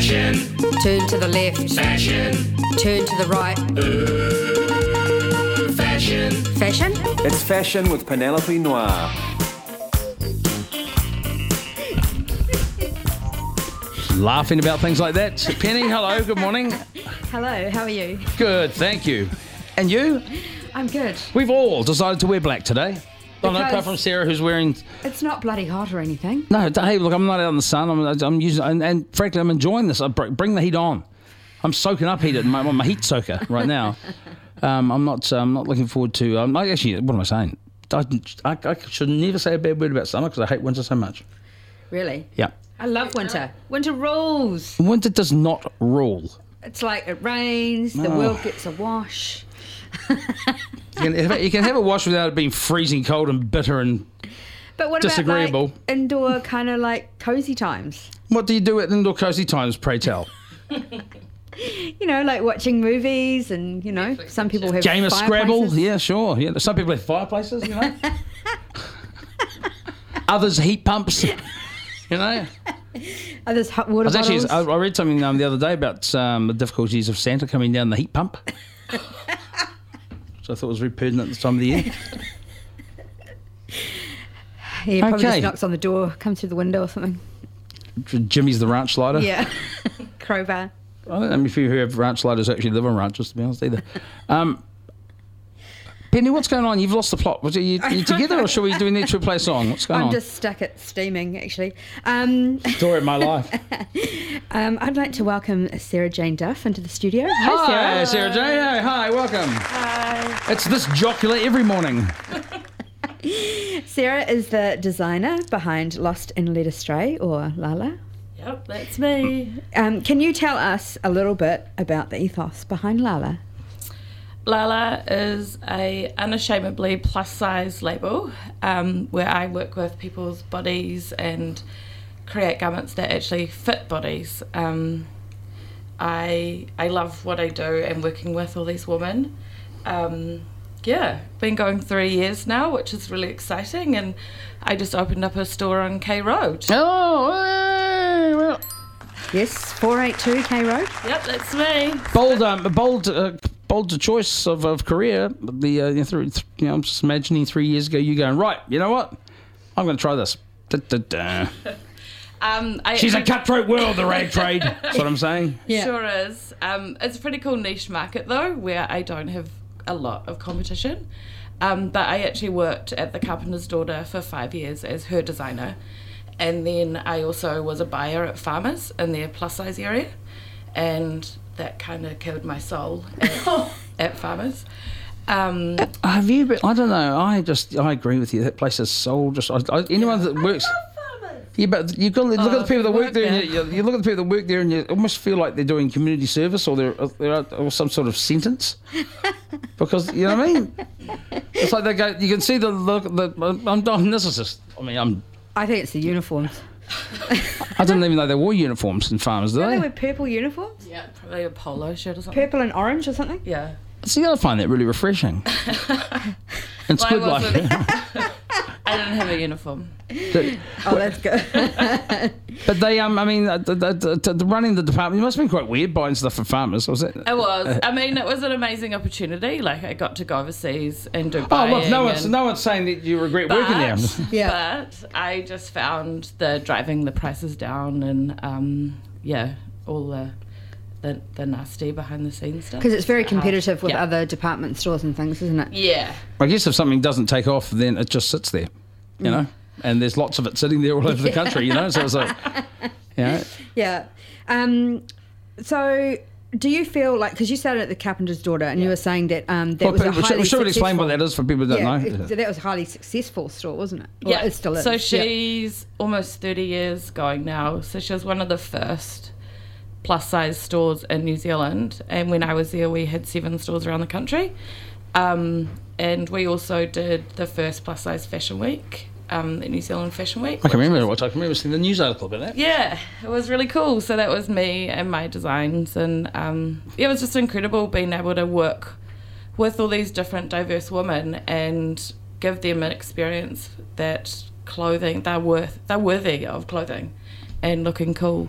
Fashion. Turn to the left. Fashion. Turn to the right. Fashion. Fashion? It's Fashion with Penelope Noir. Laughing about things like that. Penny, hello, good morning. Hello, how are you? Good, thank you. And you? I'm good. We've all decided to wear black today. Oh, no, apart Because- from Sarah, who's wearing... It's not bloody hot or anything. No, hey, look, I'm not out in the sun. I'm using... And frankly, I'm enjoying this. Bring the heat on. I'm soaking up heat. I'm a heat soaker right now. I'm not looking forward to... actually, what am I saying? I should never say a bad word about summer because I hate winter so much. Really? Yeah. I love winter. Winter rules. Winter does not rule. It's like it rains, the Oh. world gets a wash. You can have a wash without it being freezing cold and bitter and... But what Disagreeable. about like indoor kind of like cozy times? What do you do at indoor cozy times, pray tell? You know, like watching movies and, you know, some people have Game of Scrabble? fireplaces. Yeah, sure. Yeah, some people have fireplaces, you know. Others heat pumps, you know. Others hot water bottles. I read something the other day about the difficulties of Santa coming down the heat pump. So I thought it was very pertinent at this time of the year. He probably Okay. just knocks on the door, comes through the window or something. Jimmy's the ranch lighter. Yeah. Crowbar. I don't know if you have ranch lighters actually live on ranches, to be honest, either. Penny, what's going on? You've lost the plot. Are you together or do we need to play a song? What's going I'm on? just stuck at steaming, actually. Story of my life. I'd like to welcome Sarah Jane Duff into the studio. Hi, Sarah. Hi, Sarah J. Hi, welcome. Hi. It's this jocular every morning. Sarah is the designer behind Lost and Led Astray, or Lala. Yep, that's me. Can you tell us a little bit about the ethos behind Lala? Lala is a unashamedly plus size label where I work with people's bodies and create garments that actually fit bodies. I love what I do and working with all these women. Been going 3 years now, which is really exciting, and I just opened up a store on K Road. Oh, hey, well. Yes, 482 K Road. Yep, that's me. Bold choice of career. I'm just imagining 3 years ago you going, right, you know what? I'm going to try this. Da-da-da. She's a cutthroat world, the rag trade. That's what I'm saying. Yeah. Sure is. It's a pretty cool niche market though, where I don't have a lot of competition. But I actually worked at the Carpenter's Daughter for 5 years as her designer. And then I also was a buyer at Farmers in their plus size area. And that kind of killed my soul at Farmers. Have you been, I don't know, I agree with you. That place is so just... anyone that works... Yeah, but you've got to look at the people that work there. And you look at the people that work there, and you almost feel like they're doing community service, or or some sort of sentence, because you know what I mean. It's like they go. You can see the look. This is just. I think it's the uniforms. I didn't even know they wore uniforms in Farmers, do Don't they they? wear purple uniforms? Yeah, probably a polo shirt or something. Purple and orange or something? Yeah. See, I find that really refreshing. And Well, Squid I Life. wasn't. I didn't have a uniform. Oh, that's good. But they, the running the department, it must have been quite weird buying stuff for Farmers, was it? It was. I mean, it was an amazing opportunity. Like, I got to go overseas and do Oh, buying. look, no one's saying that you regret working there. Yeah. But I just found the driving the prices down and, all the nasty behind the scenes stuff. Because it's very hard. competitive with Yeah. other department stores and things, isn't it? Yeah. I guess if something doesn't take off, then it just sits there, you know, and there's lots of it sitting there all over the country, you know, so it's like, you know. Yeah. So do you feel like, because you started at the Carpenter's Daughter and you were saying that that was a highly should we explain what successful- that is for people that don't know? that was a highly successful store, wasn't it? Well, Yeah. it still is. So Yeah. she's almost 30 years going now. So she was one of the first plus size stores in New Zealand. And when I was there, we had 7 stores around the country. And we also did the first plus size fashion week, the New Zealand Fashion Week. I can remember seeing the news article about that. Yeah, it was really cool. So that was me and my designs. And it was just incredible being able to work with all these different diverse women and give them an experience that clothing, they're worthy of clothing and looking cool.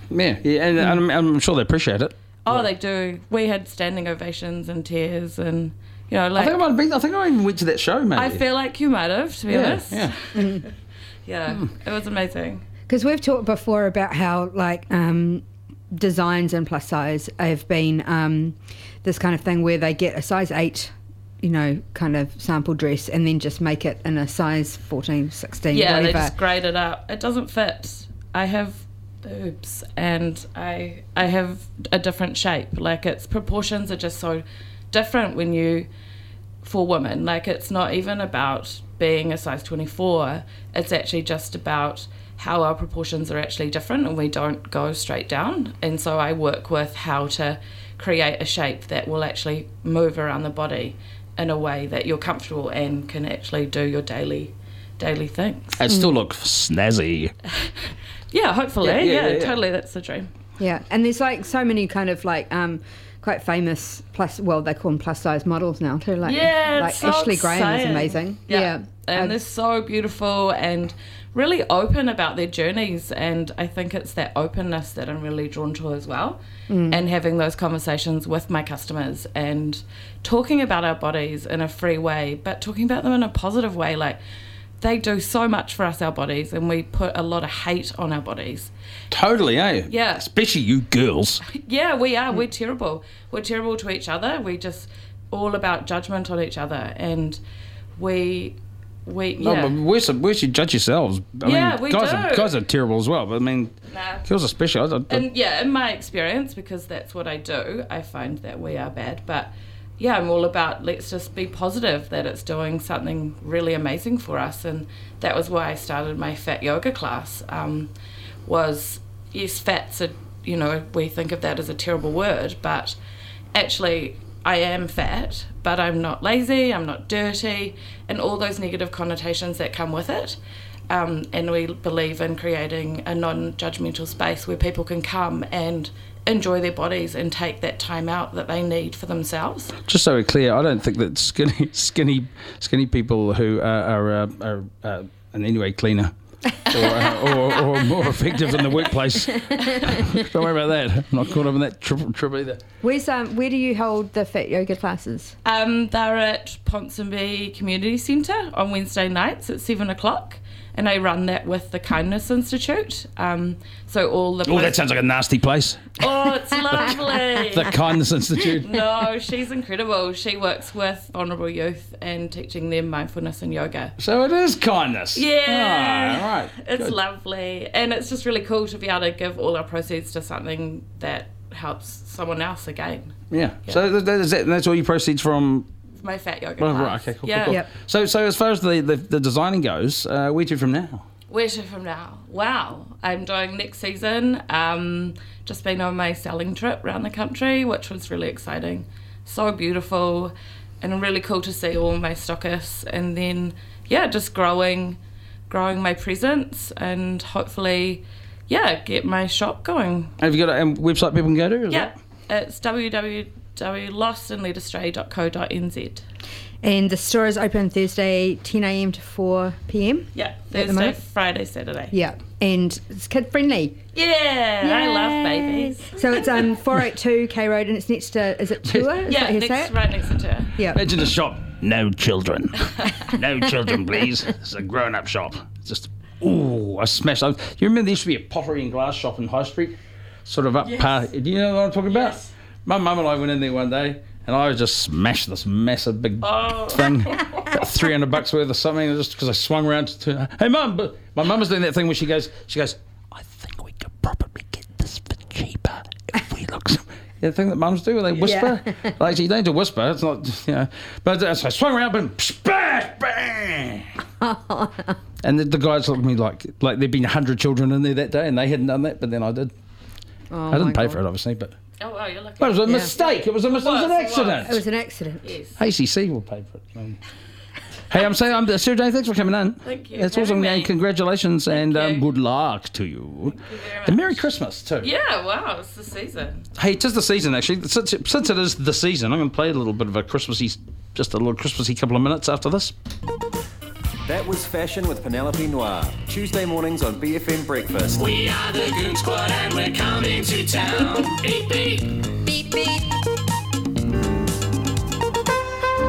And I'm sure they appreciate it. Oh, they do. We had standing ovations and tears, and I think I even went to that show, maybe. I feel like you might have, to be honest. Yeah. It was amazing. Because we've talked before about how designs in plus size have been this kind of thing where they get a size 8, kind of sample dress and then just make it in a size 14, 16, whatever. They just grade it up. It doesn't fit. I have boobs and I have a different shape. Like, its proportions are just so different for women. Like, it's not even about being a size 24. It's actually just about how our proportions are actually different and we don't go straight down. And so I work with how to create a shape that will actually move around the body in a way that you're comfortable and can actually do your daily things. It still look snazzy. Yeah, hopefully. Yeah, totally. That's the dream. Yeah, and there's so many kind of quite famous they call them plus size models now too. It's so Ashley Graham is exciting. amazing. Yeah. And they're so beautiful and really open about their journeys, and I think it's that openness that I'm really drawn to as well. And having those conversations with my customers and talking about our bodies in a free way, but talking about them in a positive way. Like, they do so much for us, our bodies, and we put a lot of hate on our bodies. Totally, eh? Yeah. Especially you girls. Yeah, we are. We're terrible. We're terrible to each other. We just all about judgment on each other, and No, but we should judge yourselves. We do. Guys are terrible as well, but girls are special. And in my experience, because that's what I do, I find that we are bad. But I'm all about let's just be positive that it's doing something really amazing for us. And that was why I started my fat yoga class. Fats are, we think of that as a terrible word, but actually I am fat, but I'm not lazy, I'm not dirty, and all those negative connotations that come with it. And we believe in creating a non-judgmental space where people can come and enjoy their bodies and take that time out that they need for themselves. Just so we're clear, I don't think that skinny people who are in any way cleaner or more effective in the workplace. Don't worry about that. I'm not caught up in that trip either. Where do you hold the fat yoga classes? They're at Ponsonby Community Centre on Wednesday nights at 7:00. And I run that with the Kindness Institute. So all the... Oh, that sounds like a nasty place. Oh, it's lovely. The Kindness Institute. No, she's incredible. She works with vulnerable youth and teaching them mindfulness and yoga. So it is kindness. Yeah. Oh, right. It's Good. Lovely. And it's just really cool to be able to give all our proceeds to something that helps someone else again. Yeah. So that's all your proceeds from... My fat yoga Oh, class. right, okay, cool. Yeah. Cool. Yep. So as far as the designing goes, where to from now? Where to from now? Wow. I'm doing next season. Just been on my selling trip around the country, which was really exciting. So beautiful and really cool to see all my stockists, and then just growing my presence and hopefully get my shop going. Have you got a website people can go to? It's www.lostandledastray.co.nz. And the store is open Thursday 10 a.m. to 4 p.m. Yeah, the Thursday, moment? Friday, Saturday. Yeah, and it's kid friendly. Yeah, I love babies. So it's 482 K Road, and it's next to, is it Tour? Is that how you say it? right next to her. Yeah. Imagine the shop. No children. No children, please. It's a grown-up shop. It's just, I smashed. You remember there used to be a pottery and glass shop in High Street? Sort of up par. Do you know what I'm talking about? Yes. My mum and I went in there one day, and I just smashed this massive big thing, about $300 worth or something, just because I swung around to, hey mum, but my mum was doing that thing where she goes, I think we could probably get this for cheaper if we look. The thing that mums do, where they whisper. Yeah. Like, you don't need to whisper, it's not, But so I swung around, and splash, bang! And the guys looked at me like there'd been 100 children in there that day, and they hadn't done that, but then I did. Oh, I didn't pay for it, obviously, but... Oh, wow, you're lucky. Well, it was a mistake. It was an accident. It was an accident. Yes. ACC will pay for it. Hey, Sarah Jane, thanks for coming in. Thank you. That's for awesome. having me. And congratulations and you. good luck to you. Thank you very much. And Merry Christmas, too. Yeah, wow, it's the season. Hey, it is the season, actually. Since it is the season, I'm going to play a little bit of a little Christmassy couple of minutes after this. That was Fashion with Penelope Noir. Tuesday mornings on BFM Breakfast. We are the Goon Squad and we're coming to town. Beep beep.